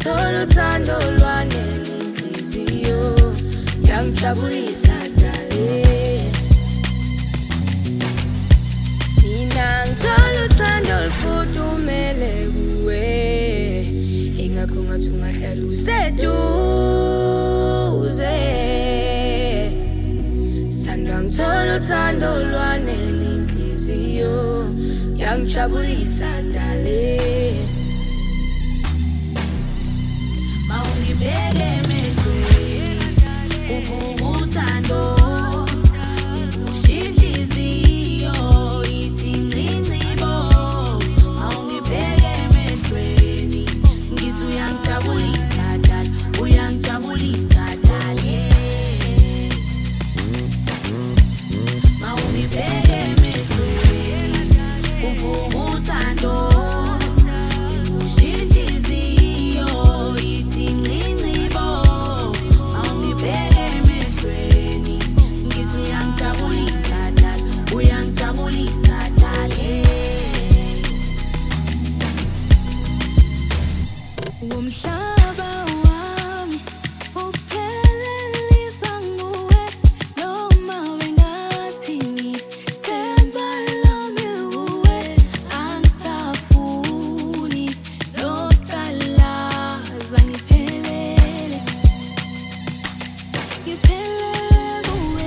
ngithola uthando lwanele inhliziyo yangijabulisa dale. Mina ngithola uthando olufudumele kuwe, ingakho ngathi ungahlala useduze. Sandwa ngithola uthando lwanele inhliziyo yangijabulisa dale. Mawungibheke emehlweni uvuka uthando ngikushiya inhliziyo ithi ncinci bo. Mawungibheke emehlweni ngizwe uyangijabulisa dala, uyangijabulisa dale. Mawungibheke emehlweni uvuka uthando Umhlaba wami upheleliswa nguwe, noma wengathi ngithemba lami kuwe. Angisafuni lokalaza ngiphelele kuwe.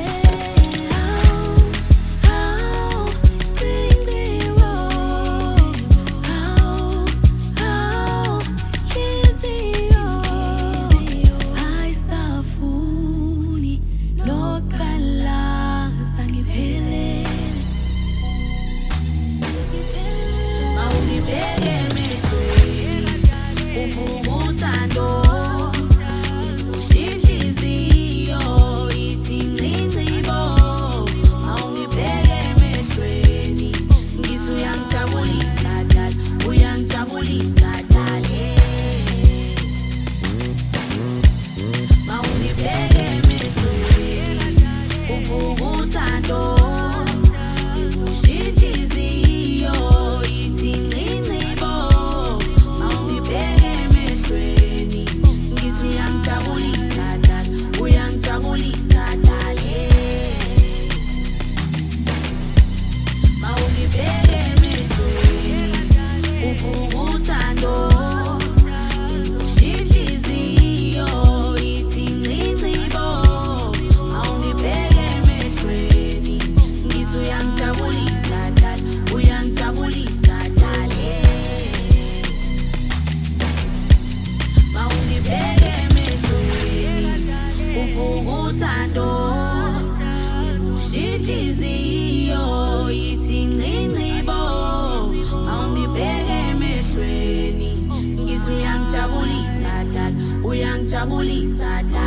Mawungibheke emehlweni uvuka uthando ngikushiya inhliziyo ithi ncinci bo. Mawungibheke emehlweni ngizwe uyangijabulisa dala, uyangijabulisa dale. Mawungibheke emehlweni uvuka uthando ngikushiya inhliziyo ithi ncinci bo. Mawungibheke emehlweni ngizwe uyangijabulisa dala, uyangijabulisa dale. Mawungibheke emehlweni uvuka uthando ngikushiya inhliziyo ithi ncinci bo. Mawungibheke emehlweni ngizwe uyangijabulisa dala, uyangijabulisa dale. Mawungibheke emehlweni uvuka uthando ngikushiya inhliziyo ithi ncinci bo. Mawungibheke emehlweni ngizwe uyangijabulisa dala, uyangijabulisa dala.